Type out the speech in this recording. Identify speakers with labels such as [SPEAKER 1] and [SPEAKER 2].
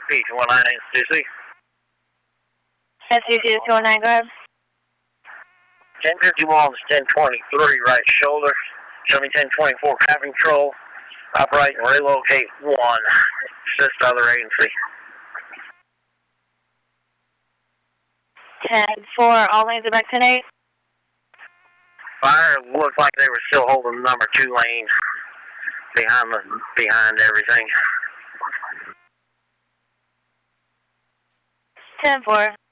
[SPEAKER 1] B219 SCC.
[SPEAKER 2] SCC 219, go ahead.
[SPEAKER 1] 1051 is 1023 right shoulder. Show me 1024 traffic control. Operate and relocate 1. Assist other agency.
[SPEAKER 2] 10-4, all lanes are back 10-8.
[SPEAKER 1] Fire looked like they were still holding number 2 lane behind everything.
[SPEAKER 2] 10-4.